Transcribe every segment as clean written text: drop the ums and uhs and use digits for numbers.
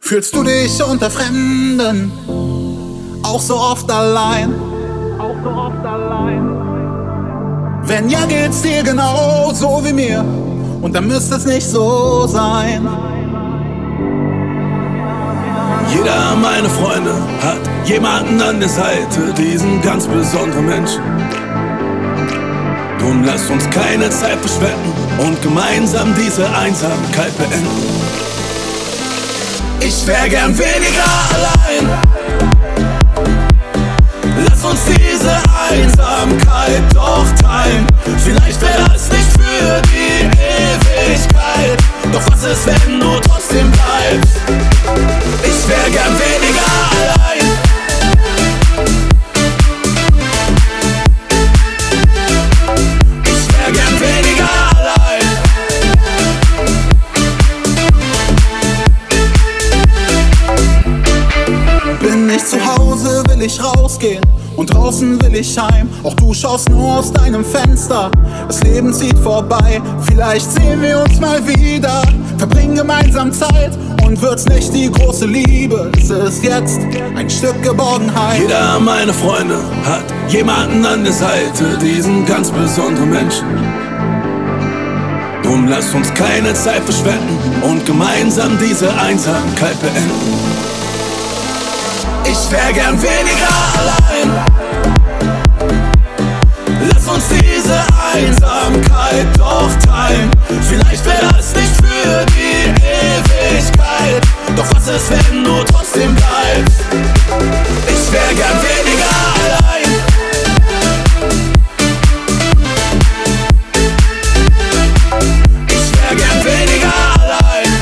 Fühlst du dich unter Fremden auch so oft allein? Wenn ja, geht's dir genau so wie mir, und dann müsste es nicht so sein. Jeder meiner Freunde hat jemanden an der Seite, diesen ganz besonderen Menschen. Drum lasst uns keine Zeit verschwenden und gemeinsam diese Einsamkeit beenden. Ich wär gern weniger allein. Lass uns diese Einsamkeit doch teilen. Vielleicht wär das nicht für die Ewigkeit. Doch was ist, wenn du trotzdem bleibst? Ich wär gern weniger allein. Ich wär gern weniger allein. Bin nicht zu Hause, will ich rausgehen, und draußen will ich heim. Auch du schaust nur aus deinem Fenster. Das Leben zieht vorbei, vielleicht sehen wir uns mal wieder. Verbringen gemeinsam Zeit, und wird's nicht die große Liebe. Es ist jetzt ein Stück Geborgenheit. Jeder meiner Freunde hat jemanden an der Seite, diesen ganz besonderen Menschen. Drum lasst uns keine Zeit verschwenden und gemeinsam diese Einsamkeit beenden. Ich wär gern weniger allein. Lass uns diese Einsamkeit doch teilen. Vielleicht wär das nicht für die Ewigkeit. Doch was ist, wenn du trotzdem bleibst? Ich wär gern weniger allein. Ich wär gern weniger allein.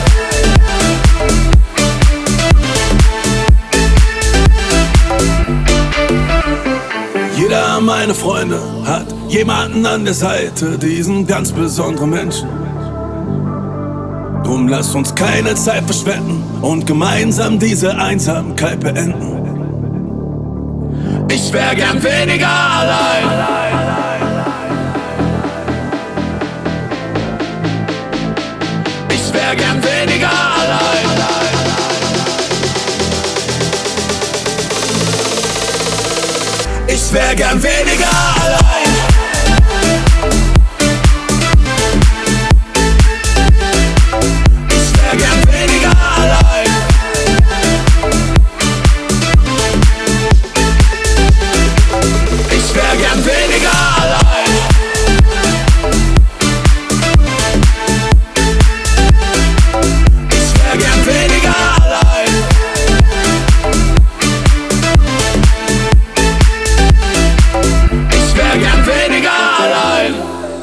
Jeder meiner Freunde hat jemanden an der Seite, diesen ganz besonderen Menschen. Drum lasst uns keine Zeit verschwenden und gemeinsam diese Einsamkeit beenden. Ich wär gern weniger allein. Ich wär gern weniger allein. Ich wär gern weniger allein. Ich wär gern weniger allein. Ich wär gern weniger allein. Ich wär gern weniger allein. Ich wär gern weniger allein.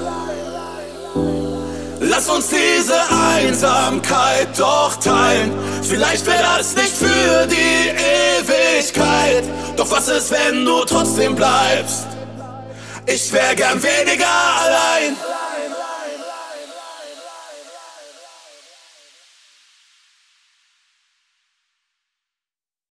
Lass uns diese Einsamkeit doch teilen. Vielleicht wär das nicht für die Ewigkeit. Doch was ist, wenn du trotzdem bleibst? Ich wär gern weniger allein.